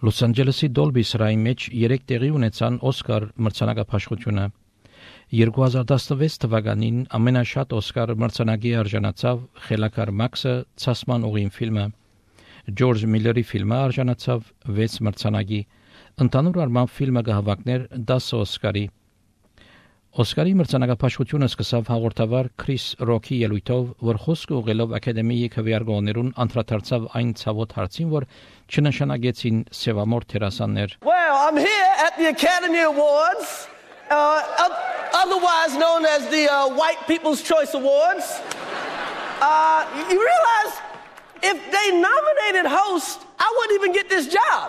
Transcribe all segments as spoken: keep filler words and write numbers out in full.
Լոս Անջելեսի Dolby սրահի մեջ երեք տեղի ունեցան Օսկար մրցանակապաշխությունը։ երկու հազար տասնվեց թվականին ամենաշատ Օսկար մրցանակի արժանացավ Խելաքար Մաքսը ցասման ուղին ֆիլմը։ Ջորջ Միլլերի ֆիլմը արժանացավ վեց մրցանակի։ Ընդհանուր առմամբ ֆիլմը կհավաքներ դասը Օսկարի։ Օսկարի մրցանակապաշխությունը սկսավ հաղորդավար Քրիս Ռոքի ելույթով, որ խոսքը ուղղելով ակադեմիայի քվեարկողներուն անդրադարձավ այն ցավոտ հարցին, որ չնշանակեցին սևամորթ դերասաններ։ Well, I'm here at the Academy Awards, uh, otherwise known as the uh, White People's Choice Awards. Uh, you realize if they nominated host, I wouldn't even get this job.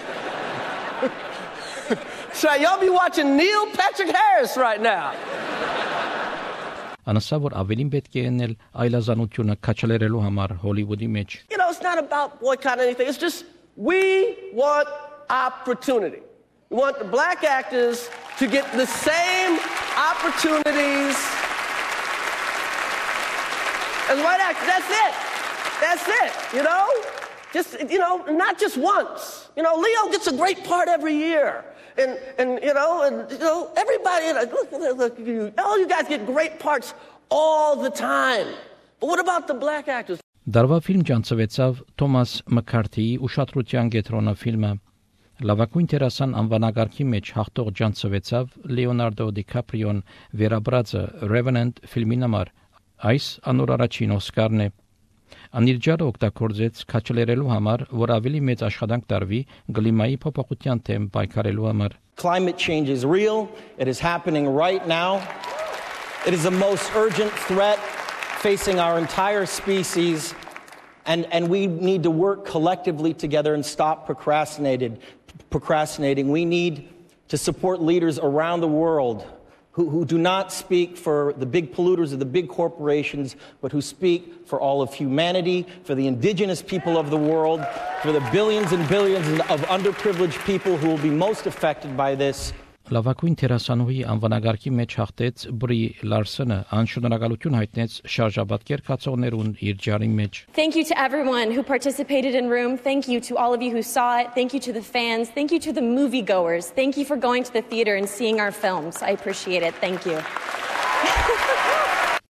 So y'all be watching Neil Patrick Harris right now. Անասավոր ավելին պետք է ենել այլազանությունը քաչալերելու համար Հոլիվուդի մեջ։ You know, it's not about boycotting anything. It's just we want opportunity. We want the black actors to get the same opportunities as white actors. That's it. That's it, you know? Just, you know, not just once. You know, Leo gets a great part every year. And, and you know, and, you know, everybody, look, look, look, you, all you guys get great parts all the time. But what about the black actors? Դարվա ֆիլմ ջանցվեցավ Թոմաս Մքարթիի ուշադրության կենտրոնը ֆիլմը։ Լավագույն դերասան անվանակարգի մեջ հաղթող ջանցվեցավ Լեոնարդո Դիկապրիոն վերաբրածը Revenant ֆիլմի համար։ Այս անոր առաջին Օսկարն է։ Անիրջարը օգտագործեց քաչալերելու համար, որ ավելի մեծ աշխատանք տարվի գլիմայի փոփոխության թեմ պայքարելու համար։ Climate change is real. It is happening right now. It is the most urgent threat facing our entire species, and, and we need to work collectively together and stop procrastinated, procrastinating. We need to support leaders around the world Who, who do not speak for the big polluters or the big corporations, but who speak for all of humanity, for the indigenous people of the world, for the billions and billions of underprivileged people who will be most affected by this. Լավագույն դերասանուհի անվանակարգի մեջ հաղթեց Բրի Լարսոնը, անշնորհակալություն հայտնեց շարժաբատկեր կացողներուն իր ջարի մեջ։ Thank you to everyone who participated in Room. Thank you to all of you who saw it. Thank you to the fans. Thank you to the moviegoers. Thank you for going to the theater and seeing our films. I appreciate it. Thank you.